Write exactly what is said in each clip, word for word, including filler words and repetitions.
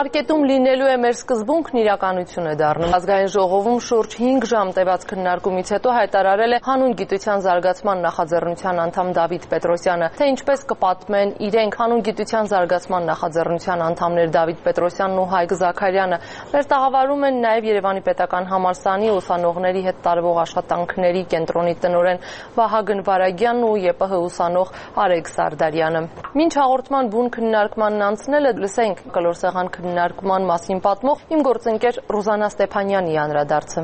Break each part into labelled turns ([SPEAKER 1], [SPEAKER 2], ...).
[SPEAKER 1] Տարկետում լինելու է մեր սկզբունքն իրականություն է դառնում։ Ազգային ժողովում շուրջ հինգ ժամ տևած քննարկումից հետո հայտարարել է հանուն գիտության զարգացման նախաձեռնության անդամ Դավիթ Պետրոսյանը, թե ինչպես կպատմեն իրենք հանուն գիտության զարգացման նախաձեռնության անդամներ Դավիթ Պետրոսյանն ու Հայկ Զաքարյանը։ Մեր տաղավարում են նաև Երևանի պետական համալսարանի ուսանողների հետ տարվող աշխատանքների կենտրոնի տնօրեն Վահագն Վարագյանն ու ԵՊՀ ուսանող Արեգ Սարդարյանը։ Մինչ հաղորդման բուն քննարկմանն անցնելը լսենք կլոր սեղան քննարկման մասին պատմող իմ գործընկեր Ռուզանա Ստեփանյանի անդրադարձը։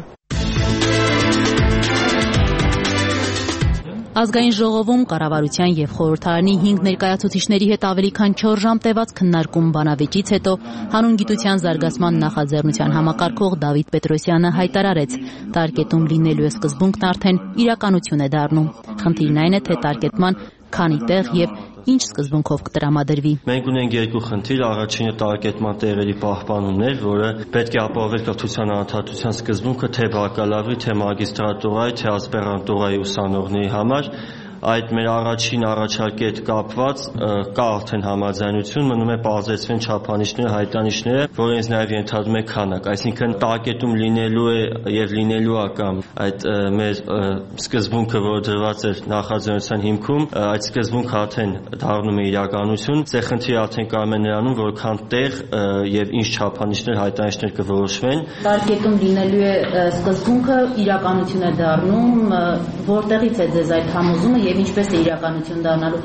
[SPEAKER 2] Ազգային ժողովում կառավարության եւ խորհրդարանի հինգ ներկայացուցիչների հետ ավելի քան չորս ժամ տևած քննարկում բանավեճից հետո հանուն գիտության զարգացման նախաձեռնության համակարգող Դավիթ Պետրոսյանը հայտարարեց. Տարկետում լինելու է սկզբունքն արդեն իրականություն է դառնում։ Խնդիրն այն է, թե տարկետման քանի տեղ եւ ինչ սկզբունքով կտրամադրվի։
[SPEAKER 3] Մենք ունենք երկու խնդիր, առաջինը տարկետման տեղերի պահպանումն էր, որը պետք է ապահովել կրթության անընդհատության սկզբունքը թե բակալավրի, թե մագիստրատուրայի, թե ասպիրանտուրայի ուսանողների համար։ Այդ մեր առաջին առաջարկի հետ կապված կա արդեն համաձայնություն, մնում է պարզեցվեն չափանիշները, հայտանիշները, որը ինձ նաև ենթադրում է քանակ, այսինքն տարկետում լինելու է եւ լինելու է կամ այդ մեր սկզբունքը, որը դրված էր նախաձեռնության հիմքում, այդ սկզբունքը արդեն դառնում է իրականություն, ցե խնդիրը արդեն կայանում է նրանում, որքան տեղ եւ ինչ չափանիշներ, հայտանիշներ կորոշվեն։
[SPEAKER 2] Տարկետում լինելու է սկզբունքը իրականություն է դառնում, որտեղից է ձեզ այդ համոզումը եւ ինչպես է իրականություն դառնալու։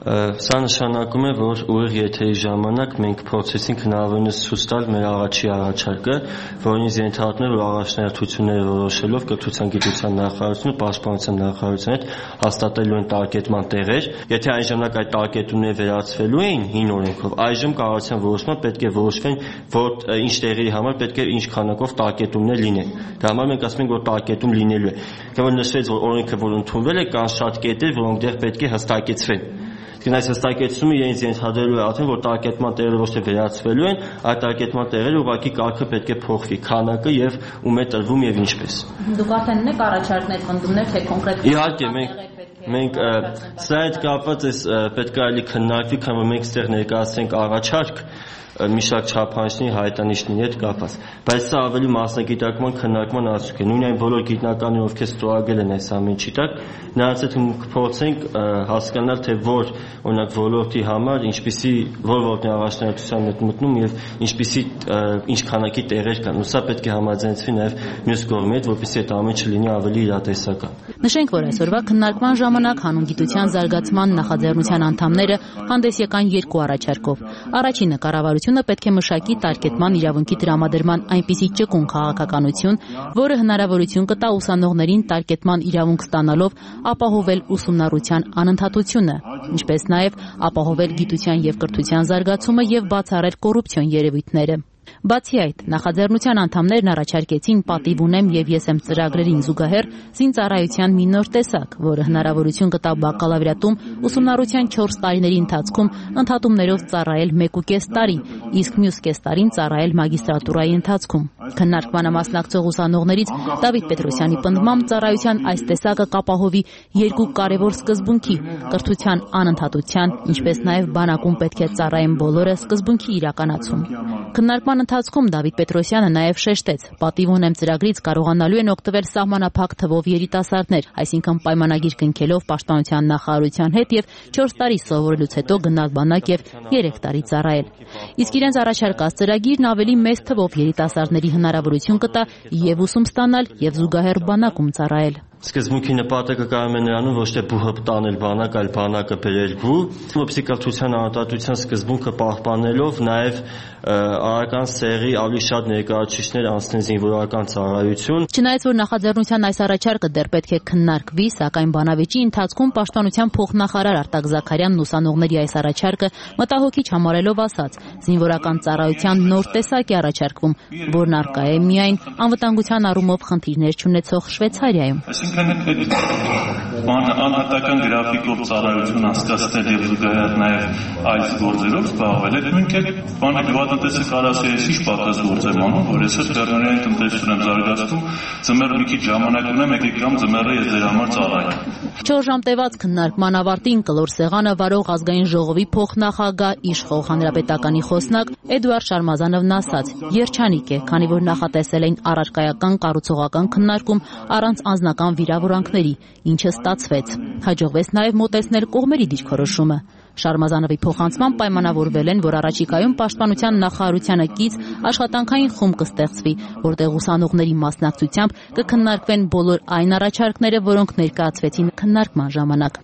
[SPEAKER 3] Սա նշանակում է, որ ուղիղ եթերի ժամանակ մենք փորձեցինք հնարավորինս ցույց տալ մեր առաջի առաջարկը, որին ենթադրում է, որ առաջնահերթությունները որոշելով կրթության գիտության նախարարությունը, պաշտպանության նախարարության հետ հաստատելու են տարկետման տեղեր, եթե այն ժամանակ այդ տարկետումները վերացվելու էին հին օրենքով, այժմ կառավարության որոշմամբ պետք է որոշվեն, որ ինչ տեղերի համար պետք է ինչ քանակով տարկետումներ լինեն։ Դա համար մենք ասում ենք, որ տարկետում լինելու է։ Որը նշվեց, որ օրենքը, որ ընդունվել է, կան շատ կետեր, որոնք դեռ պետք է հստակեցվեն։ Այս հստակեցումը իրենց ենթադրելու է արդեն, որ տարկետման տեղերը ոչ թե վերացվելու են, այդ տարկետման տեղերը ուղղակի կարգը պետք է փոխվի, քանակը եւ ում է տրվում եւ ինչպես։
[SPEAKER 2] Դուք արդեն ունեք առաջարկներ, պնդումներ, թե կոնկրետ։
[SPEAKER 3] Իհարկե, մենք մենք սա այդ կապված է, պետք է այլի քննարկվի, քանի որ մենք ստեղ ներկայացնենք առաջարկ մի շարք չափանիշների հայտանիշների հետ կապված, բայց սա ավելի մասնագիտական քննարկման արդյունք է։ Նույն այն բոլոր գիտնականները, ովքեր ստորագրել են այս ամենի տակ, նրանց հետ կփորձենք հասկանալ, թե որ օրինակ ոլորտի համար ինչպիսի որ ոլորտի առաջնահերթության հետ մտնում եւ ինչպիսի ինչ քանակի տեղեր կան։ Ու սա պետք է համաձայնվի նաեւ մյուս կողմի հետ, որպեսզի այդ ամենը չլինի ավելի իրատեսական։
[SPEAKER 2] Նշենք, որ այսօրվա քննարկման ժամանակ հանուն գիտության զարգացման նախաձեռնության անդամները հանդես եկան երկու առաջարկով։ Առաջինը կառավարությունը պետք է մշակի տարկետման իրավունքի տրամադրման այնպիսի ճկուն քաղաքականություն, որը հնարավորություն կտա ուսանողներին տարկետման իրավունք ստանալով ապահովել ուսումնառության անընդհատությունը, ինչպես նաև ապահովել գիտության եւ կրթության զարգացումը եւ բացառել կոռուպցիոն երևույթները։ Բացի այդ, նախաձեռնության անդամներն առաջարկեցին պատիվ ունեմ եւ ես եմ ծրագրերին զուգահեռ զինծառայության մի նոր տեսակ, որը հնարավորություն կտա բակալավրիատում ուսումնառության չորս տարիների ընթացքում ընդհատումներով ծառայել մեկ ու կես տարի, իսկ մյուս կես տարին ծառայել մագիստրատուրայի ընթացքում։ Քննարկմանը մասնակցող ուսանողներից Դավիթ Պետրոսյանի պնդմամբ ծառայության այս տեսակը կապահովի երկու կարևոր սկզբունքի՝ կրթության անընդհատության, ինչպես նաև բանակում պետք է ծառայեն բոլորը սկզբունքի իրականացում։ Քննարկման ընթացքում Դավիթ Պետրոսյանը նաև շեշտեց, պատիվ ունեմ ծրագրից կարողանալու են օգտվել սահմանափակ թվով երիտասարդներ, այսինքն պայմանագիր կնքելով պաշտպանության նախարարության հետ եւ չորս տարի սովորելուց հետո գնալ բանակ եւ երեք տարի ծառայել։ Իսկ իրենց առաջարկած ծրագիրն ավելի մեծ թվով երիտասարդների հնարավորություն կտա եւ ուսում ստանալ եւ զուգահեռ բանակում ծառայել։
[SPEAKER 3] Սկզբունքի նպատակը կայանում է նրանում ոչ թե բուհը տանել բանակ, այլ բանակը բերել բու, որպեսզի կրթության անընդհատության սկզբունքը պահպանելով նաև արական սերի ավելի շատ ներկայացուցիչներ անցնեն զինվորական ծառայություն։
[SPEAKER 2] Չնայած որ նախաձեռնության այս առաջարկը դեռ պետք է քննարկվի, սակայն բանավեճի ընթացքում պաշտպանության փոխնախարար Արտակ Զաքարյանն ուսանողների այս առաջարկը մտահոգիչ համարելով ասաց. զինվորական ծառայության նոր տեսակ է առաջարկվում, որն առկա է միայն անվտանգության առումով խնդիրներ չունեցող Շվեյցարիայում։
[SPEAKER 4] Բան անհատական գրաֆիկով ծառայություն անցկացնել եւ զուգահեռ նաեւ այլ գործերով զբաղվել, այդ նույնք է բանը գրված գյուղատնտեսը կարասի ես ինչ պակաս գործ եմ անում, որ ես տեղնորեն տնտեսություն եմ զարգացնում, ձմեռ մի քիչ ժամանակ ունեմ, եկեք գամ ձմեռը ես ձեր համար ծառայեմ։
[SPEAKER 2] Չորս ժամ տևած քննարկման ավարտին կլոր սեղանը վարող ազգային ժողովի փոխնախագահ իշխող հանրապետականի խոսնակ Էդուարդ Շարմազանովն ասաց. երջանիկ է, քանի որ նախատեսել էին առարկայական կառուցողական քննարկում առանց անձնական վիրավորանքների, ինչը ստացվեց։ Հաջողվեց նաև մոտեցնել կողմերի դիրքորոշումը։ Շարմազանովի փոխանցման պայմանավորվել են, որ առաջիկայում պաշտպանության նախարարությանը կից աշխատանքային խումբ կստեղծվի, որտեղ ուսանողների մասնակցությամբ կքննարկվեն բոլոր այն առաջարկները, որոնք ներկայացվեցին քննարկման ժամանակ։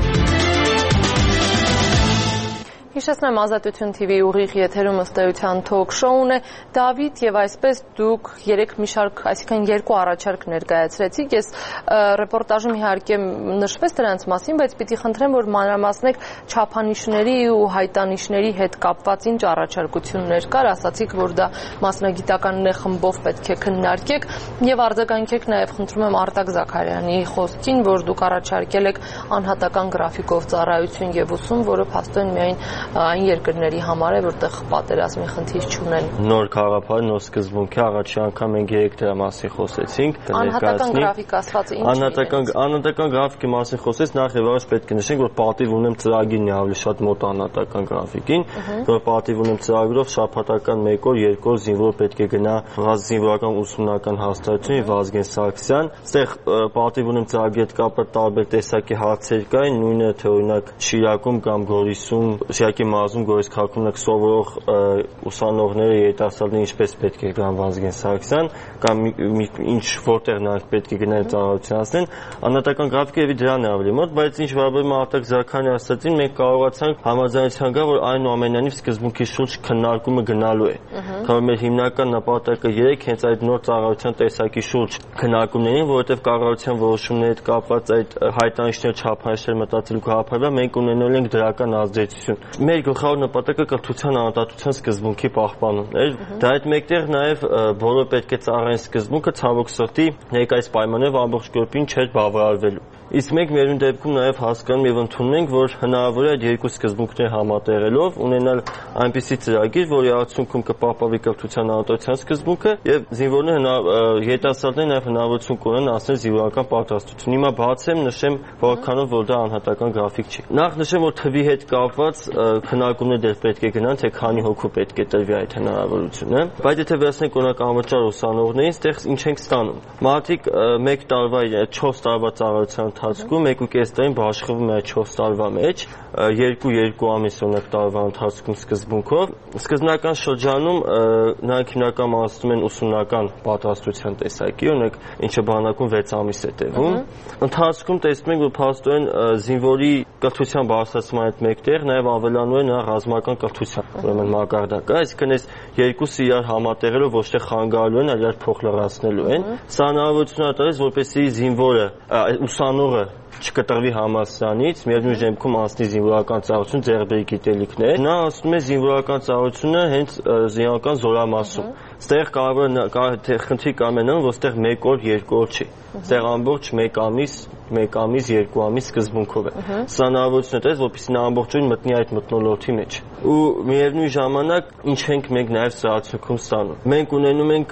[SPEAKER 1] Հիշեցնեմ, Ազատություն թիվի ուղիղ եթերում ըստ էության թոք շոուն է։ Դավիթ եւ այսպես դուք երեք մի շարք, այսինքն երկու առաջարկ ներկայացրեցիք։ Ես ռեպորտաժում իհարկե նշվեց դրանց մասին, բայց պիտի խնդրեմ, որ մանրամասնեք չափանիշների ու հայտանիշների հետ կապված ինչ առաջարկություններ կար, ասացիք, որ դա մասնագիտական նեղ խմբով պետք է քննարկեք եւ արձագանքեք նաեւ, խնդրում եմ, Արտակ Զաքարյանի խոսքին, որ դուք առաջարկել եք անհատական գրաֆիկով ծառայություն եւ ուսում, որը փաստորեն միայն այն երկրների համար է, որտեղ պատերազմի խնդիր չունեն։
[SPEAKER 3] Նոր գաղափար, նոր սկզբունքի առաջի անգամ մենք երեք դրա մասին խոսեցինք։
[SPEAKER 1] Անհատական գրաֆիկ ասվածը ինչ է։
[SPEAKER 3] Անհատական անհատական գրաֆիկի մասին խոսեց, նախ եւ առաջ պետք է նշենք, որ պատիվ ունեմ ծրագիրն է ավելի շատ մոտ անհատական գրաֆիկին, որ պատիվ ունեմ ծրագրով շաբաթական մեկ օր, երկու օր զինվոր պետք է գնա զինվորական ուսումնական հաստատություն Վազգեն Սարգսյան։ Այստեղ պատիվ ունեմ ծրագրի հետ կապված տարբեր տեսակի հարցեր կային, նույնը թե օրինակ Շիրակում կամ Գորիսում Շիրակի մարզում Գորիս քաղաքում սովորող ուսանողները երիտասարդները ինչպես պետք է գան Վազգեն Սարգսյան կամ ինչ որտեղ նրանք պետք է գնան ծառայություն անցնեն, անհատական գրաֆիկը դրան է ավելի մոտ, բայց ինչ վերաբերում է Արտակ Զաքարյանի ասածին, մենք կարողացանք համաձայնության գալ, որ այնուամենայնիվ սկզբունքի շուրջ քննարկումը գնալու է։ Քանի մեր հիմնական նպատակը երեք հենց այդ նոր ծառայության տեսակի շուրջ քննարկումներին, որովհետև կառավարության որոշումների հետ կապված այդ հայտանիշներ, չափանիշներ մտածելու գաղափարը մենք ունենալ ենք դրական ազդեցություն։ Մեր գլխավոր նպատակը կրթության անհատության սկզբունքի պահպանումն էր։ Դա այդ մեկտեղ նաև բոլորը պետք է ծառայեն սկզբունքը, ցավոք սրտի ներկայիս պայմաններով ամբողջ կերպին չէր բավարարվելու։ Իսկ մենք մերուն դեպքում նաև հասկանում եւ ընդունում ենք, որ հնարավոր է այդ երկու սկզբունքները համատեղելով ունենալ այնպիսի ծրագիր, որի արդյունքում կպահպանվի կրթության անհատության սկզբունքը եւ զինվորները երիտասարդները նաև հնարավորություն կունենան անցնել զինվորական պատրաստություն։ Հիմա բացեմ, նշեմ, որքանով որ դա անհատական գրաֆիկ չի։ Նախ նշեմ, որ թվի հետ կապված քննարկումներ դեռ պետք է գնան, թե քանի հոգու պետք է տրվի այդ հնարավորությունը։ Բայց եթե վերցնենք օրինակ անվճար ուսանողներին, այդտեղ ինչ ենք ստանում։ Մարդիկ մեկ տարվա, չորս տարվա ծառայության ընթացքում մեկ ու կես տարին բաշխվում է այդ չորս տարվա մեջ, երկու երկու ամիս օրինակ տարվա ընթացքում սկզբունքով։ Սկզբնական շրջանում նրանք հիմնական անցնում են ուսումնական պատրաստության տեսակի, օրինակ ինչը բանակում վեց ամիս է տևում։ Ընթացքում տեսնում ենք, որ փաստորեն զինվորի կրթության բարձրացման հետ մեկտեղ նաև ավելանում է նրա ռազմական կրթության, ուրեմն մակարդակը, այսինքն այս երկուսը իրար համատեղելով ոչ թե խանգարելու են, այլ իրար փոխլրացնելու են։ Սա հնարավորություն է տալիս, որպեսզի զինվորը, ուսանողը չկտրվի համալսարանից, միևնույն դեպքում անցնի զինվորական ծառայություն, ձեռբերի գիտելիքներ։ Նա անցնում է զինվորական ծառայությունը հենց զինվորական զորամասում։ Այստեղ կարող է խնդիր կամենան, որ այստեղ մեկ օր, երկու օր չի։ Այստեղ ամբողջ մեկ ամիս, մեկ ամիս, երկու ամիս սկզբունքով է։ Սա հնարավորություն է տալիս, որպեսզի նա ամբողջովին մտնի այդ մթնոլորտի մեջ։ Ու միևնույն ժամանակ ինչ ենք մենք նաև սա արդյունքում ստանում։ Մենք ունենում ենք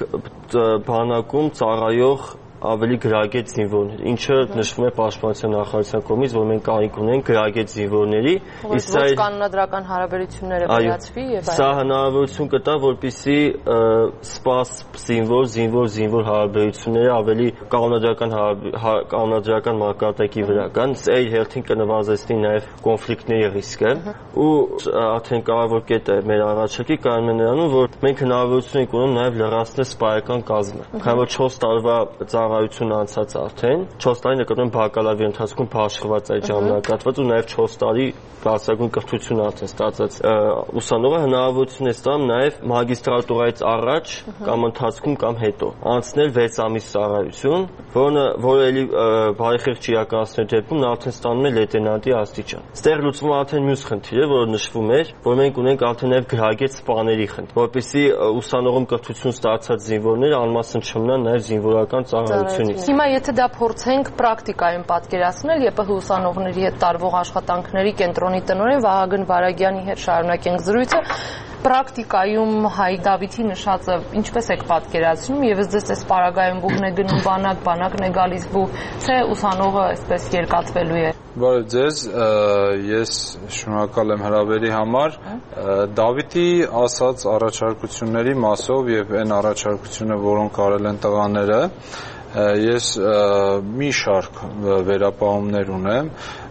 [SPEAKER 3] բանակում ծառայող ավելի գրագետ զինվորներ, ինչը նշվում է պաշտպանության նախարարության կողմից, որ մենք կարիք ունենք գրագետ զինվորների,
[SPEAKER 1] իսկ ոչ կանոնադրական հարաբերությունները վերացվի եւ այլն։ Սա
[SPEAKER 3] հնարավորություն կտա, որպեսզի սպաս զինվոր, զինվոր, զինվոր հարաբերությունները ավելի կանոնադրական կանոնադրական մակարդակի վրա կան, այդ հերթին կնվազեցնի նաեւ կոնֆլիկտների ռիսկը, ու արդեն կարևոր կետ է մեր առաջարկի կայանում է նրանում, որ մենք հնարավորություն ենք ունենում նաեւ լրացնել սպայական կազմը, քանի որ չորս տարվա ծառայություն անցած արդեն, չորս տարի նկատում բակալավրի ընթացքում բաշխված այդ ժամանակահատված ու նաև չորս տարի բարձրագույն կրթություն արդեն ստացած ուսանողը հնարավորություն է ստանում նաև մագիստրատուրայից առաջ կամ ընթացքում կամ հետո անցնել վեց ամիս ծառայություն, որը որը էլի բարեխիղճ իրականացնելու դեպքում նա արդեն ստանում է լեյտենանտի աստիճան։ Այստեղ լուծվում է արդեն մյուս խնդիրը, որը նշվում էր, որ մենք ունենք արդեն նաև գրագետ սպաների խնդիր, որպեսզի ուսանողում կրթություն ստացած զինվորները անմասն չմնան նաև զինվորական ծառայությունից։
[SPEAKER 1] Հիմա եթե դա փորձենք պրակտիկայում պատկերացնել, ԵՊՀ ուսանողների հետ տարվող աշխատանքների կենտրոնի տնօրեն Վահագն Վարագյանի հետ շարունակենք զրույցը, Պրակտիկայում Հայկ Դավիթի նշածը ինչպես եք պատկերացնում եւ ըստ էս պարագայում բուհն է գնում բանակ, բանակն է գալիս բուհ, թե ուսանողը այսպես երկաթվելու է։
[SPEAKER 5] Բարև ձեզ, ես շնորհակալ եմ հրավերի համար։ Դավիթի ասած առաջարկությունների մասով եւ այն առաջարկությունը, որոնք արել են տղաները, ես մի շարք վերապահումներ ունեմ։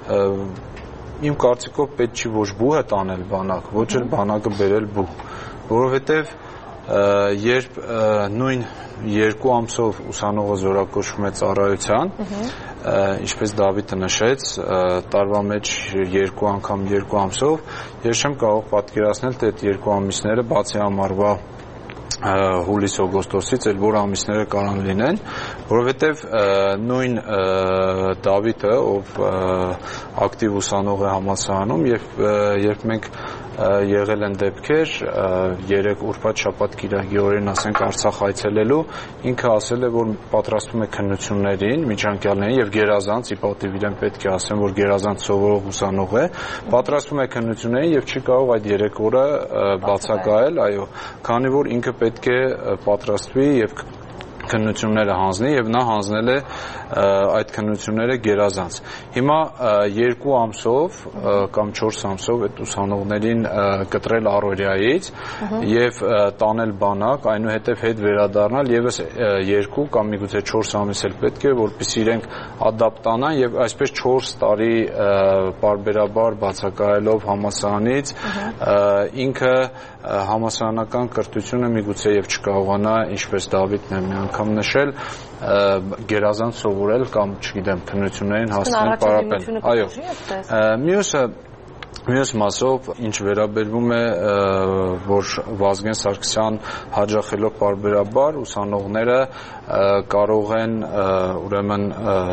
[SPEAKER 5] Իմ կարծիքով պետք չի ոչ բուհը տանել բանակ, ոչ էլ բանակը բերել բուհ, որովհետև երբ նույն երկու ամսով ուսանողը զորակոչվում է ծառայության, ինչպես Դավիթը նշեց, տարվա մեջ երկու անգամ երկու ամսով, ես չեմ կարող պատկերացնել, թե այդ երկու ամիսները բացի ամառվա հուլիս-օգոստոսից էլ որ ամիսները կարան լինեն, որովհետև նույն Դավիթը, ով ակտիվ ուսանող է համալսարանում, երբ մենք եղել են դեպքեր երեք ուրբաթ շաբաթ կիրակի օրերին ասենք Արցախ այցելելու, ինքը ասել է, որ պատրաստվում է քննություններին, միջանկյալներին եւ գերազանց, ի պատիվ իրեն պետք է ասեմ, որ գերազանց սովորող ուսանող է, պատրաստվում է քննություններին եւ չի կարող այդ երեք օրը բացակայել, այո, քանի որ ինքը պետք է պատրաստվի եւ քննությունները հանձնի եւ նա հանձնել է այդ քննությունները գերազանց։ Հիմա երկու ամսով կամ չորս ամսով այդ ուսանողներին կտրել առօրյայից եւ տանել բանակ, այնուհետեւ հետ վերադառնալ եւս երկու կամ միգուցե չորս ամիս էլ պետք է, որպեսզի իրենք ադապտանան եւ այսպես չորս տարի պարբերաբար բացակայելով համալսարանից ինքը համալսարանական կրթությունը միգուցե եւ չկարողանա, ինչպես Դավիթն է մի անգամ նշել, գերազանց սովորել կամ, չգիտեմ, քննություններին հասնել պարապել։ Այո։ Մյուսը Մյուս մասով, ինչ վերաբերվում է, որ Վազգեն Սարգսյան հաջողելով պարբերաբար ուսանողները կարող են ուրեմն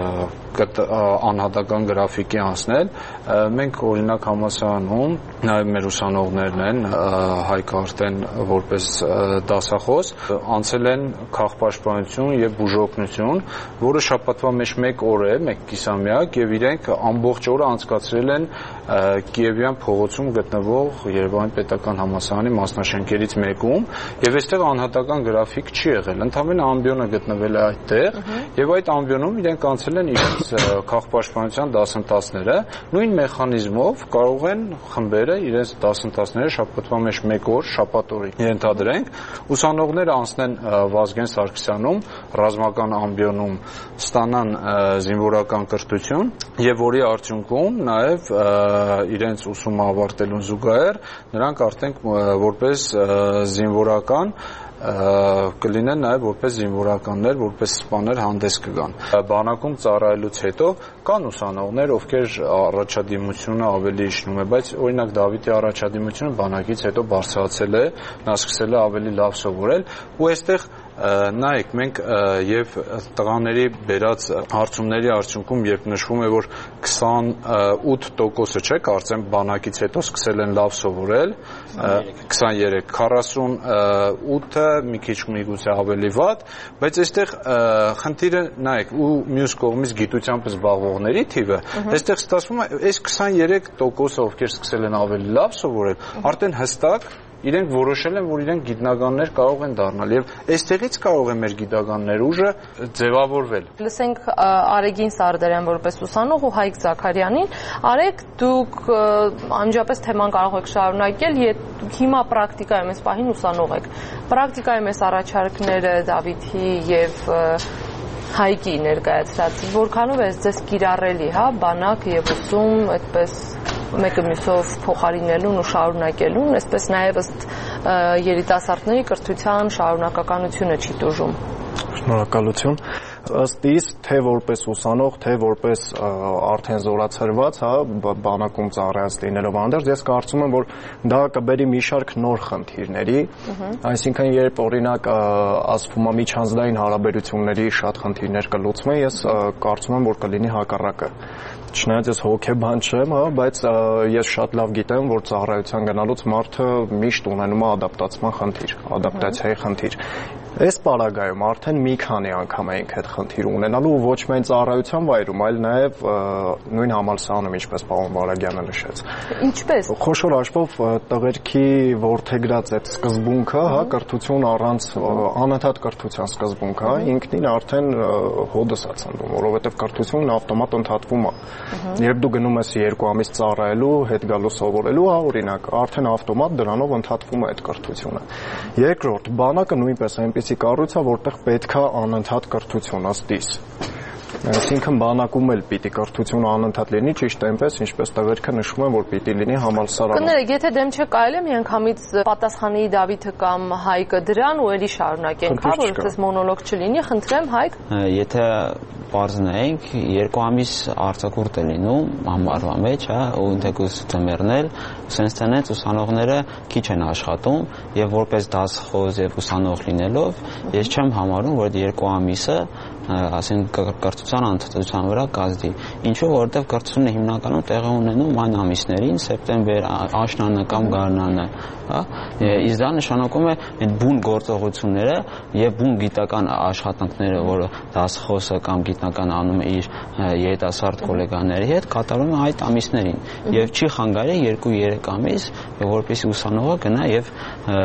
[SPEAKER 5] անհատական գրաֆիկի անցնել, մենք օրինակ համալսարանում, նաև մեր ուսանողներն են, Հայկ Արտեն որպես դասախոս, անցել են քաղաքապաշտպանություն եւ բուժօգնություն, որը շաբաթվա մեջ մեկ օր է, մեկ կիսամյակ, եւ իրենք ամբողջ օրը անցկացրել են Կիևյան փողոցում գտնվող Երևանի պետական համալսարանի մասնաշենքերից մեկում, եւ այստեղ անհատական գրաֆիկ չի եղել, ընդհանրապես ամբիոնը գտնվել է այդտեղ, եւ այդ ամբիոնում իրենք անցել են իրենց քաղաքապաշտպանության դասընթացները, նույն մեխանիզմով կարող են խմբերը իրենց դասընթացները շաբաթվա մեջ մեկ օր, շաբաթ օրը ենթադրենք, ուսանողները անցնեն Վազգեն Սարգսյանում, ռազմական ամբիոնում ստանան զինվորական կրթություն, եւ որի արդյունքում նաեւ իրենց ուսումը ավարտելուն զուգահեռ նրանք արդեն որպես զինվորական կլինեն նաև որպես զինվորականներ, որպես սպաներ հանդես կգան։ Բանակում ծառայելուց հետո կան ուսանողներ, ովքեր առաջադիմությունը ավելի իջնում է, բայց օրինակ Դավիթի առաջադիմությունը բանակից հետո բարձրացել է, նա սկսել է ավելի լավ սովորել, ու այստեղ նայեք, մենք եւ տղաների բերած հարցումների արդյունքում երբ նշվում է, որ քսանութ տոկոսը չէ, կարծեմ բանակից հետո սկսել են լավ սովորել, քսաներեք, քառասունութը մի քիչ միգուցե ավելի վատ, բայց այստեղ խնդիրը նայեք, ու մյուս կողմից գիտությամբ զբաղվողների թիվը, այստեղ ստացվում է, այս քսաներեք տոկոսը, ովքեր սկսել են ավելի լավ սովորել, արդեն հստակ իրենք որոշել են, որ իրենք գիտնականներ կարող են դառնալ եւ այստեղից կարող է մեր գիտականներ ուժը ձևավորվել։ Լսենք
[SPEAKER 1] Արեգին Սարդարյան որպես ուսանող ու Հայկ Զաքարյանին։ Արեգ, դուք անմիջապես թեման կարող եք շարունակել, հիմա պրակտիկայում այս պահին ուսանող եք։ Պրակտիկայում այս առաջարկները Դավիթի եւ Հայկի ներկայացրած, որքանով է ձեզ կիրառելի, հա, բանակ եւ ուսում, այդպես մեկը մյուսով փոխարինելուն ու շարունակելուն, այսպես նաև ըստ երիտասարդների կրթության շարունակականությունը չի տուժում։
[SPEAKER 6] Շնորհակալություն։ Ըստ իս, թե որպես ուսանող, թե որպես արդեն զորացրված, հա, բանակում ծառայած լինելով անդերձ, ես կարծում եմ, որ դա կբերի մի շարք նոր խնդիրների, այսինքն երբ օրինակ ասվում է միջանձնային հարաբերությունների շատ խնդիրներ կլուծվեն, ես կարծում եմ, որ կլինի հակառակը։ Չնայած ես հոգեբան չեմ, հա, բայց ես շատ լավ գիտեմ, որ ծառայության գնալուց մարդը միշտ ունենում է ադապտացման խնդիր, ադապտացիայի խնդիր։ Այս պարագայում արդեն մի քանի անգամ էինք այդ խնդիր ունենալու ոչ միայն ծառայության վայրում, այլ նաև նույն համալսարանում, ինչպես պարոն Վարագյանը նշեց։
[SPEAKER 1] Ինչպես։
[SPEAKER 6] Խոշոր հաշվով տղերքի որդեգրած այդ սկզբունքը, հա, կրթություն առանց անընդհատ կրթության սկզբունքը, հա, ինքնին արդեն հոդս է ցնդում, որովհետև կրթությունն ավտոմատ ընդհատվում է։ Երբ դու գնում ես երկու ամիս ծառայելու, հետ գալու սովորելու, հա, օրինակ, արդեն ավտոմատ դրանով ընդհատվում է այդ կրթությունը։ Երկրորդ, բանակը նույնպես այնպիսի կառույց է, որտեղ պետք է անընդհատ կրթություն ըստ իս։ Այսինքն բանակում էլ պիտի կրթությունը անընդհատ լինի, ճիշտ այնպես, ինչպես տղերքը նշում են, որ պիտի լինի համալսարանում։
[SPEAKER 1] Կներեք, եթե դեմ չեք կարելի է միանգամից պատասխանի Դավիթը կամ Հայկը դրան ու էլի շարունակենք, հա, որ այդպես մոնոլոգ չլինի, խնդրեմ Հայկ։
[SPEAKER 7] Եթե պարզնենք, երկու ամիս արձակուրդ է լինում ամառվա մեջ, հա, ու ընդհանուր ձմեռնել, սենց տենց ուսանողները քիչ են աշխատում եւ որպես դասախոս եւ ուսանող լինելով, ես չեմ համարում, որ երկու ամիսը ասենք կրթության անդրադառնության վրա կազդի։ Ինչու, որովհետև կրթությունը հիմնականում տեղի ունենում այն ամիսներին, սեպտեմբեր, աշնանը կամ գարնանը, հա։ Իսկ դա նշանակում է այդ բուն գործողությունները եւ բուն գիտական աշխատանքները, որը դասախոսը կամ գիտնական անում է իր երիտասարդ գոլեգաների հետ, կատարում է այդ ամիսներին եւ չի խանգարի երկու-երեք ամիս, որպեսզի ուսանողը գնա եւ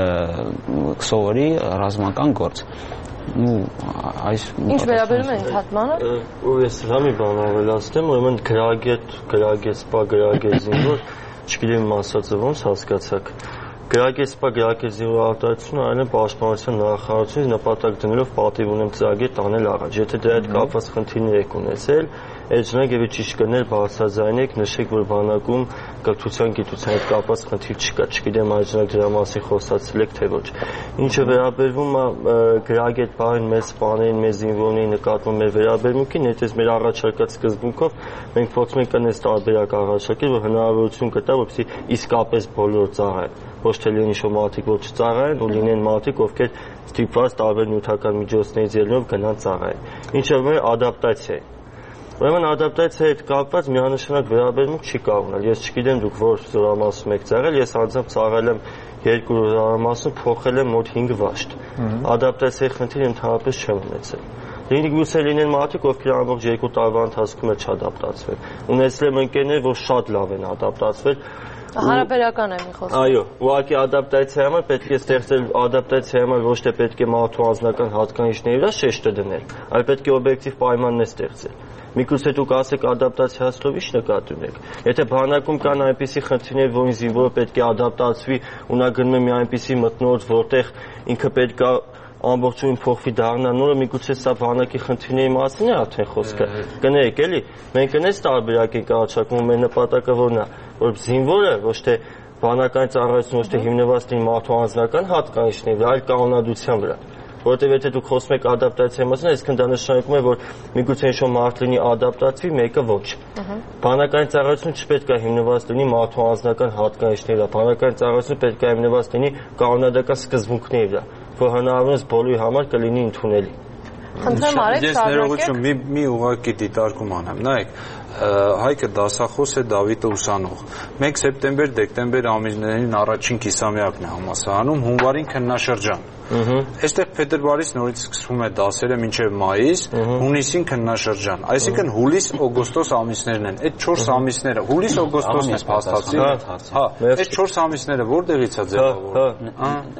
[SPEAKER 7] սովորի ռազմական գործ։ Ну, այս
[SPEAKER 1] Ինչ վերաբերում է ընդհատմանը,
[SPEAKER 3] ու ես հա մի բան ավելացնեմ, ուրեմն գրագետ, գրագետ, սպա, գրագետ զինվոր, չգիտեմ ասածը ոնց հասկացաք։ Գրագետ, սպա, գրագետ զինվոր արտադրությունը այլ է պաշտպանության նախարարությունից նպատակ դնելով պատիվ ունեմ ծրագիր տանել առաջ։ Եթե դրա հետ կապված խնդիրներ եք ունեցել, այդ ժամանակ եւ ճիշտ կներ բարձրաձայնեք, նշեք, որ բանակում կրթության գիտության հետ կապված խնդիր չկա, չգիտեմ այդ ժամանակ դրա մասին խոսացել եք թե ոչ։ Ինչը վերաբերվում է գրագետ բառին մեծ բաներին, մեծ զինվորների նկատմամբ մեր վերաբերմունքին, այդպես մեր առաջարկած սկզբունքով մենք փորձում ենք այնպես տարբերակ առաջարկել, որ հնարավորություն կտա, որպեսզի իսկապես բոլոր ծառայեն, ոչ թե լինեն ինչ-որ մարդիկ, որ չծառայեն, ու լինեն մարդիկ, ովքեր ստիպված տարբեր նյութական միջոցներից ելնելով գնան ծառայեն։ Ինչը որ ադապտացիա է։ Ուրեմն ադապտացիայի հետ կապված միանշանակ վերաբերմունք չի կարող ունենալ։ Ես չգիտեմ դուք որ զորամասում եք ծառայել, ես անձամբ ծառայել եմ երկու զորամասում, փոխել եմ մոտ հինգ վաշտ։ Ադապտացիայի խնդիր ընդհանրապես չեմ ունեցել։ Լինի գուցե լինեն մարդիկ, ովքեր ամբողջ երկու տարվա ընթացքում էլ չադապտացվել։ Ունեցել եմ ընկերներ, որ շատ լավ են ադապտացվել։
[SPEAKER 1] Հարաբերական է մի խոսքը։
[SPEAKER 3] Այո, ուղղակի ադապտացիայի համար պետք է ստեղծել ադապտացիայի համար ոչ թե պետք է մարդու անձնական հատկանիշների վրա շեշտը դնել, այլ պետք է օբյեկտիվ պայմաններ ստեղծել։ Միգուցե դուք ասեք ադապտացիա հասնելով ի՞նչ նկատի ունեք։ Եթե բանակում կան այնպիսի խնդիրներ, որին զինվորը պետք է ադապտացվի, ու նա գնում է մի այնպիսի մթնոլորտ, որտեղ ինքը պետք է ամբողջովին փոխվի դառնա նորը, միգուցե սա բանակի խնդիրների մասին է արդեն խոսքը։ Կներեք, էլի, մենք այնպես տարբերակ ենք առաջարկում, մեր նպատակը որն է, որ զինվորը ոչ թե բանակային ծառայությունը ոչ թե հիմնված լինի մարդու անձնական հատկանիշների վրա, այլ կանոնադրության վրա։ Որովհետև եթե դուք խոսում եք ադապտացիայի մասին, այսինքն դա նշանակում է, որ միգուցե ինչ-որ մարդ լինի ադապտացվի, մեկը ոչ։ Բանակային ծառայությունը չպետք է հիմնված լինի մարդու անձնական հատկանիշների վրա, բանակային ծառայությունը պետք է հիմնված լինի կանոնադրական սկզբունքների վրա, որ հնարավորինս բոլորի համար կլինի ընդունելի։
[SPEAKER 1] Խնդրեմ արեք
[SPEAKER 5] Ես ներողություն մի մի ուղղակի դիտարկում անեմ։ Նայեք, Հայկը դասախոս է, Դավիթը ուսանող։ Մենք սեպտեմբեր-դեկտեմբեր ամիսներին առաջին կիսամյակն է համալսարանում, հունվարին քննաշրջան։ Այստեղ փետրվարից նորից սկսվում է դասերը մինչև մայիս, հունիսին քննաշրջան։ Այսինքն հուլիս-օգոստոս ամիսներն են։ Այդ չորս ամիսները, հուլիս-օգոստոսն է փաստացի։ Հա, այդ չորս ամիսները որտեղից է ձևավորվում։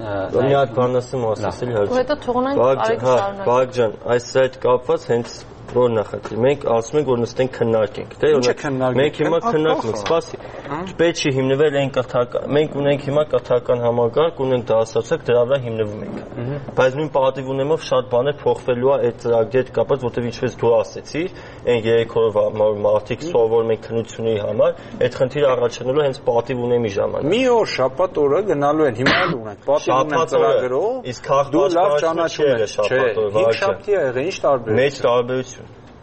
[SPEAKER 3] Մի հատ բան ասեմ, ասել հարց։
[SPEAKER 1] Ու հետո թողնենք արեք շարունակենք։
[SPEAKER 3] Բարակ ջան, այս այդ կապված հենց որ նախաձեռնում մենք ասում ենք որ նստենք քննարկենք դե մենք հիմա քննարկում ենք սպասի պետք չի հիմնվել այն կրթական մենք ունենք հիմա կրթական համակարգ ունենք դասացակ դրա վրա հիմնվում ենք բայց նույն պատիվ ունեմով շատ բաներ փոխվելու է այդ ծրագրի հետ կապված որտեղ ինչպես դու ասեցիր այն երեք օրվա մարդիկ սովորում են քննությունների համար այդ խնդիրը առաջանալու հենց պատիվ ունեմի ժամանակ
[SPEAKER 5] մի օր շաբաթ օրը գնալու են հիմա էլ ունենք պատիվ ունենք ծրագրով
[SPEAKER 3] իսկ հաղթած ճանաչում է շաբաթ օրը
[SPEAKER 5] հինգ շաբթի է եղել ինչ տարբերություն
[SPEAKER 3] մեծ տարբերություն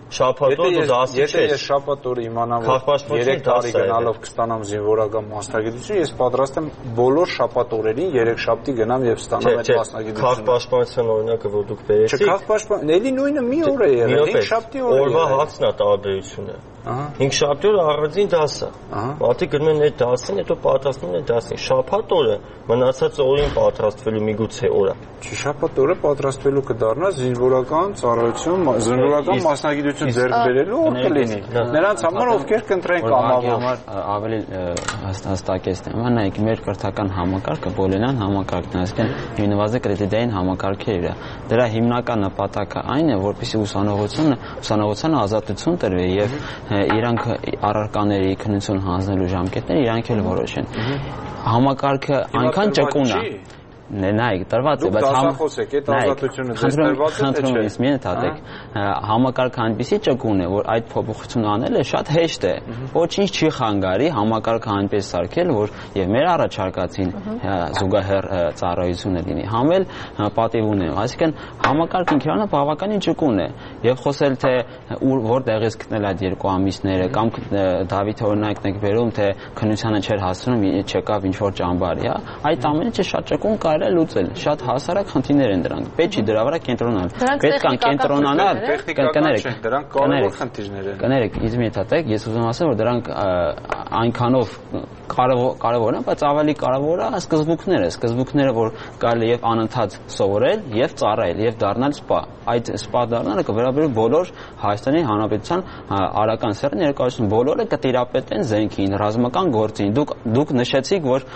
[SPEAKER 3] շաբաթօր դու դասի չես։
[SPEAKER 5] Եթե ես շաբաթ օրը իմանամ, որ երեք տարի գնալով կստանամ զինվորական մասնագիտություն, ես պատրաստ եմ բոլոր շաբաթ օրերին երեք շաբթի գնամ եւ ստանամ այդ մասնագիտությունը։
[SPEAKER 3] Քաղաքապաշտպանության օրինակը, որ դուք բերեցիք։
[SPEAKER 5] Չքաղաքապաշտպան, էլի նույնը մի օր է եղել, հինգ շաբթի օր է։
[SPEAKER 3] Օրվա հացն է տարբերությունը։ հինգ շաբթի օրը առանձին դաս է։ Մարդիկ գնում են այդ դասին, հետո պատրաստվում են դասին։ Շաբաթ օրը մնացած օրին պատրաստվելու միգուցե օրը։
[SPEAKER 5] Չի շաբաթ օրը պատրաստվելու կդառնա զինվորական ծառայություն, զինվորական մասնագիտություն ձեռք բերելու օր կլինի։ Նրանց համար ովքեր կընտրեն կամավոր
[SPEAKER 7] ավելի հստակեցնեմ, նայեք մեր կրթական համակարգը բոլենան համակարգն է, այսինքն հիմնված է կրեդիտային համակարգի վրա։ Դրա հիմնական նպատակը այն է, որպեսզի ուսանողությունը, ուսանողությանը ազատություն տրվի եւ իրանք առարկաների քննություն հանձնելու ժամկետները իրանք էլ որոշեն։ Համակարգը այնքան ճկուն է։ Նայեք, տրված է, բայց
[SPEAKER 5] դասախոս եք, այդ ազատությունը ձեզ տրված է,
[SPEAKER 7] խնդրում եմ, մի ընթացեք։ Համակարգը այնպեսի ճկուն է, որ այդ փոփոխությունը անելը շատ հեշտ է։ Ոչինչ չի խանգարի համակարգը այնպես սարքել, որ եւ մեր առաջարկածին զուգահեռ ծառայությունը լինի, համել պատիվ ունեն։ Այսինքն համակարգը ինքնանա բավականին ճկուն է եւ խոսել թե որտեղ ես գտնել այդ երկու ամիսները կամ Դավիթ օրինակն եք վերում, թե քննությանը չէր հասնում, չեկավ ինչ որ ճամբարի, հա, այդ ամենը շատ ճկուն կարելի է լուծել, շատ հասարակ խնդիրներ են դրանք։ Պետք չի դրա վրա կենտրոնանալ։ Պետք է կենտրոնանալ, կներեք,
[SPEAKER 5] դրանք կարևոր խնդիրներ են։
[SPEAKER 7] Կներեք, ինձ մի հատեք, ես ուզում ասեմ, որ դրանք այնքանով կարևոր են, բայց ավելի կարևոր է սկզբունքները, սկզբունքները, որ կարելի է անընդհատ սովորել եւ ծառայել եւ դառնալ սպա։ Այդ սպա դառնալը կվերաբերի բոլոր Հայաստանի Հանրապետության արական սերն երկարություն բոլորը կտիրապետեն զենքին, ռազմական գործին։ Դուք դուք նշեցիք, որ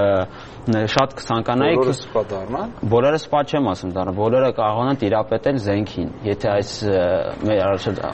[SPEAKER 7] շատ կցանկանայիք
[SPEAKER 5] բոլորը սպա դառնան։
[SPEAKER 7] Բոլորը սպա չեմ ասում դառնա, բոլորը կարող են տիրապետել զենքին։ Եթե այս մեր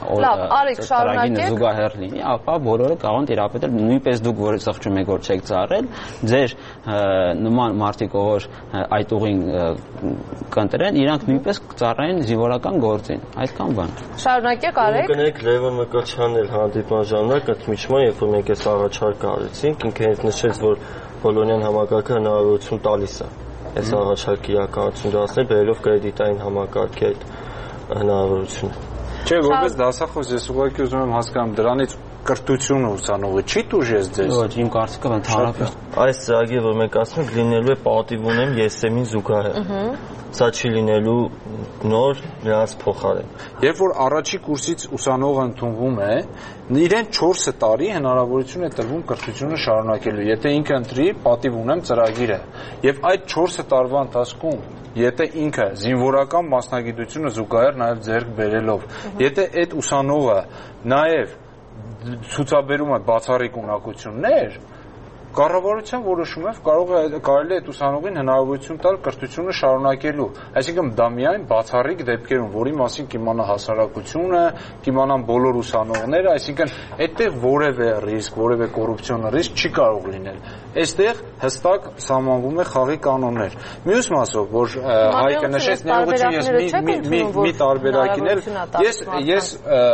[SPEAKER 7] առաջարկը զուգահեռ լինի, ապա բոլորը կարող են տիրապետել նույնպես դուք որ զղջում եք որ չեք ծառայել, ձեր նման մարդիկ ով այդ ուղին կընտրեն, իրանք նույնպես ծառայեն զինվորական գործին։ Այսքան բան։
[SPEAKER 1] Շարունակեք արեք։
[SPEAKER 3] Կներեք Լևոն Մկրտչյանն էլ հանդիպման ժամանակ ընդմիջման, երբ որ մենք այս առաջարկը արեցինք, ինքը հենց նշեց, որ Բոլոնյան համակարգը հնարավորություն տալիս է այս առաջարկի իրականություն դարձնել, բերելով կրեդիտային համակարգի այդ հնարավորությունը։
[SPEAKER 5] Չէ, որպես դասախոս ես ուղղակի ուզում եմ հասկանամ դրանից կրթությունը ուսանողը չի տուժես ձեզ։
[SPEAKER 7] Ոչ, իմ կարծիքով ընդհանրապես
[SPEAKER 3] այս ծրագիրը, որ մենք ասում ենք, լինելու է պատիվ ունեմ ԵՍԵՄ-ին զուգահեռ։ Սա չի լինելու նոր նրանց փոխարեն։
[SPEAKER 5] Երբ որ առաջի կուրսից ուսանողը ընդունվում է, իրեն չորս տարի հնարավորություն է տրվում կրթությունը շարունակելու, եթե ինքը ընտրի պատիվ ունեմ ծրագիրը։ Եվ այդ չորս տարվա ընթացքում եթե ինքը զինվորական մասնագիտությունը զուգահեռ նաև ձեռք բերելով, եթե այդ ուսանողը նաև ցուցաբերում է բացառիկ ունակություններ, կառավարության որոշումով կարող է կարելի է այդ ուսանողին հնարավորություն տալ կրթությունը շարունակելու։ Այսինքն դա միայն բացառիկ դեպքերում, որի մասին կիմանա հասարակությունը, կիմանան բոլոր ուսանողները, այսինքն այդտեղ որևէ ռիսկ, որևէ կոռուպցիոն ռիսկ չի կարող լինել։ Այստեղ հստակ սահմանվում է խաղի կանոններ։ Մյուս մասով, որ Հայկը նշեց, ներողություն, ես մի մի մի տարբերակին էլ ես ես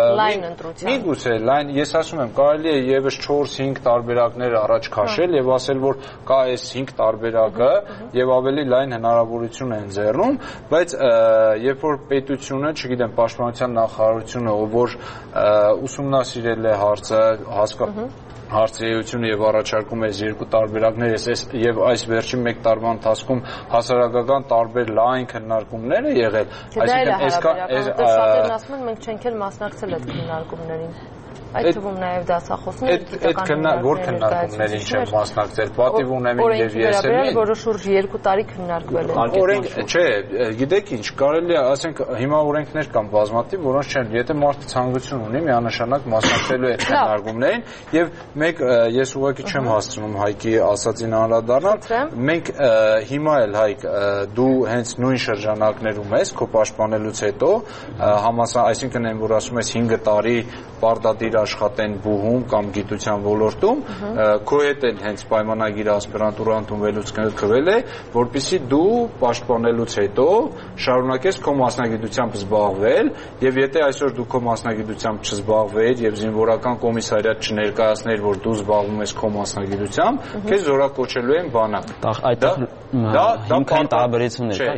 [SPEAKER 5] միգուցե լայն ես ասում եմ, կարելի է եւս չորս-հինգ տարբերակներ առաջ քաշել եւ ասել, որ կա այս հինգ տարբերակը եւ ավելի լայն հնարավորություն է ընձեռնում, բայց երբ որ պետությունը, չգիտեմ, պաշտպանության նախարարությունը, ով որ ուսումնասիրել է հարցը, հասկա հարցերությունը եւ առաջարկում է երկու տարբերակներ եւ այս վերջին մեկ տարվա ընթացքում հասարակական տարբեր լայն քննարկումներ է եղել,
[SPEAKER 1] այսինքն այս շատերն ասում են մենք չենք էլ մասնակցել այդ քննարկումներին։ Այդ թվում նաև դասախոսներ
[SPEAKER 5] գիտական որ քննարկումներին չեն մասնակցել, պատիվ ունեմ եւ ԵՍՄ-ին,
[SPEAKER 1] որը շուրջ երկու տարի քննարկվել են։
[SPEAKER 5] Օրենք, չէ, գիտեք ինչ, կարելի է, ասենք, հիմա օրենքներ կան բազմաթիվ, որոնց չեն, եթե մարդը ցանկություն ունի, միանշանակ մասնակցելու է քննարկումներին եւ մեկ ես ուղղակի չեմ հասցնում Հայկի ասածին անդրադառնալ, մենք հիմա էլ Հայկ դու հենց նույն շրջանակներում ես քո պաշտպանելուց հետո համասա, այսինքն այն որ ասում ես հինգ տարի պարտադիր աշխատեն բուհում կամ գիտության ոլորտում, քո հետ էլ հենց պայմանագիր ասպիրանտուրա ընդունվելուց կնքվել է, որպեսզի դու պաշտպանելուց հետո շարունակես քո մասնագիտությամբ զբաղվել, եւ եթե այսօր դու քո մասնագիտությամբ չզբաղվեիր եւ զինվորական կոմիսարիատ չներկայացներ, որ դու զբաղվում ես քո մասնագիտությամբ, քեզ զորակոչելու են բանակ։
[SPEAKER 7] Այդտեղ դա դա տարբերություններ կա, ես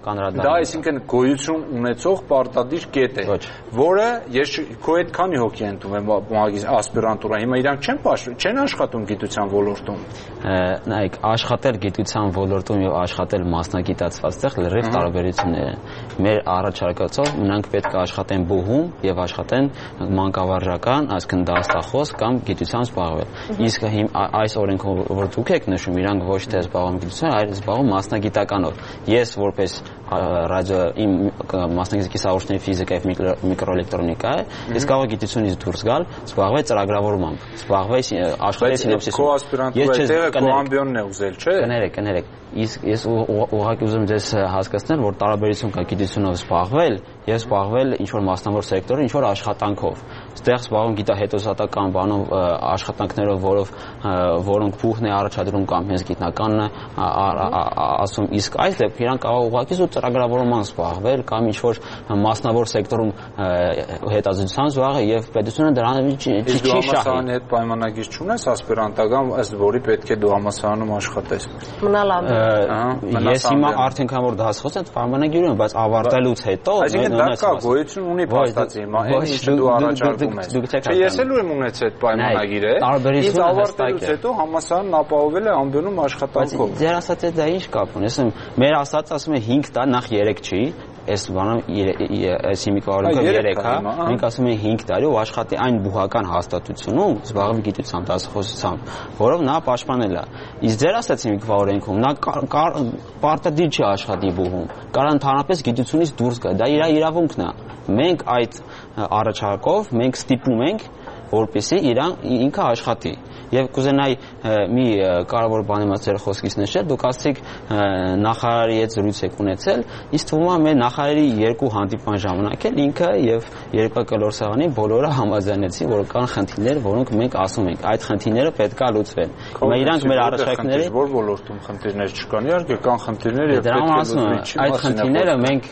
[SPEAKER 7] անդրադառնալ։
[SPEAKER 5] Դա այսինքն գոյություն ունեցող պարտադիր կետ է, որը ես քո հետ քանի հոգի ընդունում եմ ասպիրանտուրա, հիմա իրանք չեն չեն աշխատում գիտության ոլորտում։
[SPEAKER 7] Նայեք, աշխատել գիտության ոլորտում եւ աշխատել մասնագիտացված տեղ լրիվ տարբերություններ են։ Մեր առաջարկածով նրանք պետք է աշխատեն բուհում եւ աշխատեն մանկավարժական, այսինքն դաստախոս կամ գիտությամբ զբաղվել։ Իսկ այս օրենքով որ դուք եք նշում, իրանք ոչ թե զբաղվում գիտությամբ, այլ զբաղվում մասնագիտականով։ Ես որպես ռադիո իմ մասնագիտի կիսավարժությունների ֆիզիկա եւ միկրոէլեկտրոնիկա է, ես կարող եմ գիտությունից դուրս գալ, զբաղվել ծրագրավորմամբ, զբաղվել աշխարհի սինոպսիսով։
[SPEAKER 5] Քո ասպիրանտուրայի տեղը քո ամբիոնն է ուզել, չէ՞։
[SPEAKER 7] Կներեք, կներեք։ Իսկ ես ուղղակի ուզում ձեզ հասկացնել, որ տարբերություն կա գիտությունով զբաղվել եւ զբաղվել ինչ-որ մասնավոր սեկտորի, ինչ-որ աշխատանքով։ Այստեղ զբաղվում գիտահետազոտական բանով աշխատանքներով, որով որոնք փուխն է առաջադրում կամ հենց գիտնականն է ասում, իսկ այս դեպքում իրանք կարող ուղղակի զուտ ծրագրավորման զբաղվել կամ ինչ-որ մասնավոր սեկտորում հետազոտության զբաղվել եւ պետությունը դրանով չի շահի։
[SPEAKER 5] Դու համասարանի հետ պայմանագիր չունես ասպիրանտական, ըստ որի պետք է դու համասարանում աշխատես։
[SPEAKER 1] Մնալ
[SPEAKER 7] Ես հիմա արդեն կամ որ դասախոս եմ պայմանագիր ունեմ, բայց ավարտելուց հետո
[SPEAKER 5] այսինքն դա կա գոյություն ունի փաստացի հիմա, այն ինչ դու առաջարկում ես։ Չէ, ես էլ եմ ունեցել այդ պայմանագիրը։ Իսկ ավարտելուց հետո համասարանն ապահովել է ամբիոնում աշխատանքով։
[SPEAKER 7] Ձեր ասած է դա ինչ կապ ունի։ Ասում մեր ասած ասում է հինգ տա, նախ երեք չի, այս բանը այս հիմիկվարունքը երեք հա, մենք ասում ենք հինգ տարի ու աշխատի այն բուհական հաստատությունում, զբաղվի գիտությամբ, դասախոսությամբ, որով նա պաշտպանել է։ Իսկ ձեր ասած հիմիկվարունքում նա պարտադիր չի աշխատի բուհում, կարող ընդհանրապես գիտությունից դուրս գա, դա իր իրավունքն է։ Մենք այդ առաջարկով մենք ստիպում ենք, որպեսզի իրան ինքը աշխատի։ Եվ կուզենայի մի կարևոր բան եմ ասել խոսքից նշել, դուք ասացիք նախարարի հետ զրույց եք ունեցել, իսկ թվում է մեր նախարարի երկու հանդիպման ժամանակ էլ ինքը եւ երկու կլորսավանի բոլորը համաձայնեցին, որ կան խնդիրներ, որոնք մենք ասում ենք, այդ խնդիրները պետք է լուծվեն։ Հիմա իրանք մեր առաջարկները
[SPEAKER 5] որ ոլորտում խնդիրներ չկան, իհարկե կան խնդիրներ եւ
[SPEAKER 7] պետք է լուծվեն։ Այդ խնդիրները մենք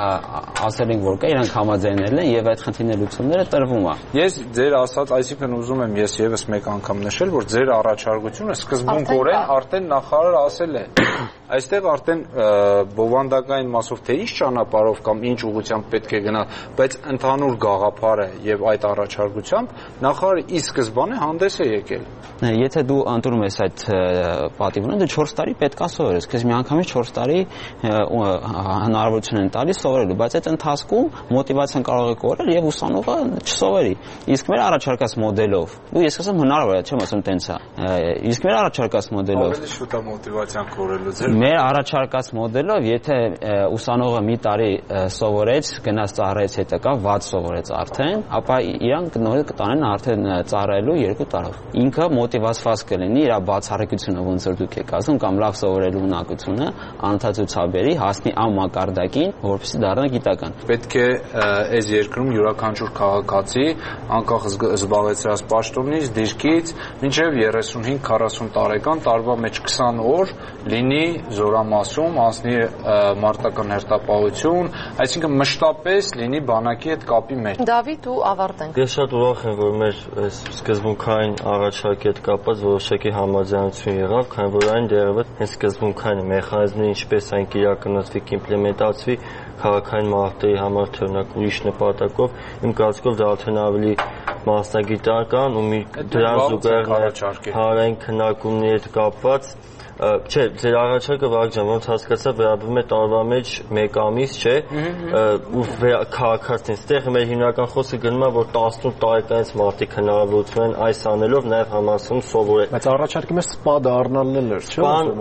[SPEAKER 7] ասել ենք, որ կա, իրանք համաձայնել են եւ այդ խնդիրների լուծումները տրվում է։
[SPEAKER 5] Ես ձեր ասած, այսինքն ուզում եմ ես եւս մեկ անգամ նշել, որ ձեր առաջարկությունը սկզբունքորեն արդեն նախարարը ասել է։ Այստեղ արդեն բովանդակային մասով թե ինչ ճանապարհով կամ ինչ ուղղությամբ պետք է գնա, բայց ընդհանուր գաղափարը եւ այդ առաջարկությամբ նախարարը ի սկզբանե հանդես է եկել։
[SPEAKER 7] Եթե դու ընդունում ես այդ պատիվը, դու չորս տարի պետք է սովորես, քեզ միանգամից չորս տարի հնարավորություն են տալիս սովորելու, բայց այդ ընթացքում մոտիվացիան կարող է կորել եւ ուսանողը չսովորի։ Իսկ մեր առաջարկած մոդելով, դու ես ասեմ հնարավոր է, չեմ ասում տենց է։ Իսկ մեր առաջարկած մոդելով
[SPEAKER 5] ավելի շուտ է մոտիվացիան կորելու ձեր։
[SPEAKER 7] Մեր առաջարկած մոդելով, եթե ուսանողը մի տարի սովորեց, գնաց ծառայեց հետո կա վատ սովորեց արդեն, ապա իրանք նորից կտանեն արդեն ծառայելու երկու տարով։ Ինքը մոտիվացված կլինի իր բացառիկությունը, ոնց որ դուք եք ասում, կամ լավ սովորելու ունակությունը անընդհատությունաբերի հասնի այն մակարդակին, որպեսզի դառնա գիտական։
[SPEAKER 5] Պետք է այս երկրում յուրաքանչյուր քաղաքացի, անկախ զբաղեցրած պաշտոնից, դիրքից, մինչև երեսունհինգ քառասուն տարեկան տարվա մեջ քսան օր լինի զորամասում, անցնի մարտական հերթապահություն, այսինքն մշտապես լինի բանակի հետ կապի մեջ։
[SPEAKER 1] Դավիթ ու ավարտենք։
[SPEAKER 3] Ես շատ ուրախ եմ, որ մեր այս սկզբունքային առաջարկի հետ կապված որոշակի համաձայնություն եղավ, քանի որ այն դերևս հենց սկզբունքային մեխանիզմն ինչպես այն կիրականացվի, կիմպլեմենտացվի քաղաքային մարտերի համար թե օրինակ ուրիշ նպատակով, իմ կարծիքով դա արդեն ավելի մասնագիտական ու մի դրան զուգահեռ հանրային քննարկումների հետ կապված Չէ, ձեր առաջարկը վարժան, ոնց հասկացա, վերաբերում է տարվա մեջ մեկ ամիս, չէ, ու քաղաքացին, ստեղ մեր հիմնական խոսքը գնում է, որ տասնութ տարեկանից մարդիկ հնարավորություն են այս անելով նաև համալսարանում սովորել։
[SPEAKER 6] Բայց առաջարկի մեջ սպա դառնալն էլ էր,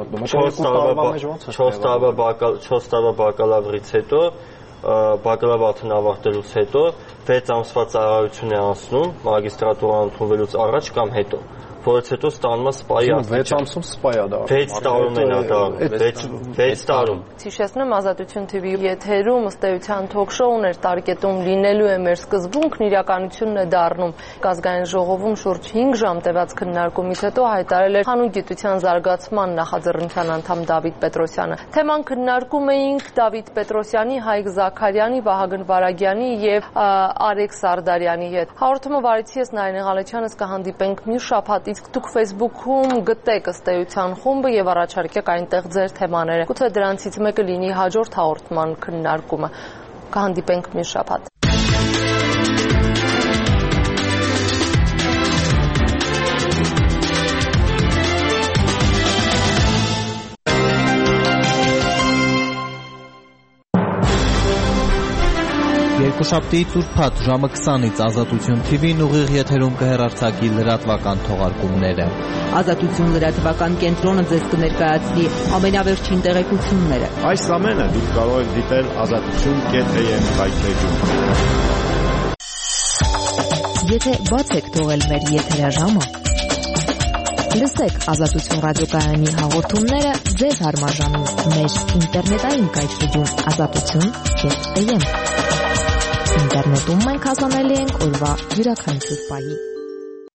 [SPEAKER 6] չէ՞,
[SPEAKER 3] չորս տարվա բակալավրից հետո, բակալավրն ավարտելուց հետո վեց ամսվա ծառայություն է անցնում, մագիստրատուրան ընդունվելուց առաջ կամ հետո։ Որից հետո ստանում է սպայի
[SPEAKER 6] աստիճան։ վեց ամսում սպայա դառնում։
[SPEAKER 3] վեց տարում են դառնում։ վեց տարում։
[SPEAKER 1] Հիշեցնեմ Ազատություն թիվի եթերում ըստ էության թոք-շոուն էր տարկետում լինելու է մեր սկզբունքն, իրականությունն է դառնում։ Ազգային ժողովում շուրջ հինգ ժամ տևած քննարկումից հետո հայտարարել էր հանուն գիտության զարգացման նախաձեռնության անդամ Դավիթ Պետրոսյանը։ Թեման քննարկում էինք Դավիթ Պետրոսյանի, Հայկ Զաքարյանի, Վահագն Վարագյանի եւ Արեգ Սարդարյանի հետ։ Հաղորդումը վարեցի ես Նարինե Ղալեչյանս, կհանդիպենք մյուս շաբաթ, իսկ դուք Facebook-ում գտեք ըստ էության խումբը եւ առաջարկեք այնտեղ ձեր թեմաները։ Գուցե դրանցից մեկը լինի հաջորդ հաղորդման քննարկումը։ Կհանդիպենք մյուս շաբաթ։
[SPEAKER 8] Երկուշաբթի ծուրփաթ ժամը քսանից Ազատություն Թի Վին ուղիղ եթերում կհեռարձակի լրատվական թողարկումները։
[SPEAKER 9] Ազատություն լրատվական կենտրոնը ձեզ կներկայացնի ամենավերջին տեղեկությունները։
[SPEAKER 6] Այս ամենը դուք կարող եք դիտել ազատություն կետ էյ էմ հայտարարում։
[SPEAKER 9] Եթե բաց եք թողել մեր եթերաժամը, լսեք Ազատություն ռադիոկայանի հաղորդումները ձեզ հարմարժանում մեր ինտերնետային կայքեջում ազատություն կետ էյ էմ։ Ինտերնետում մենք հասանելի ենք օրվա յուրաքանչյուր պահի։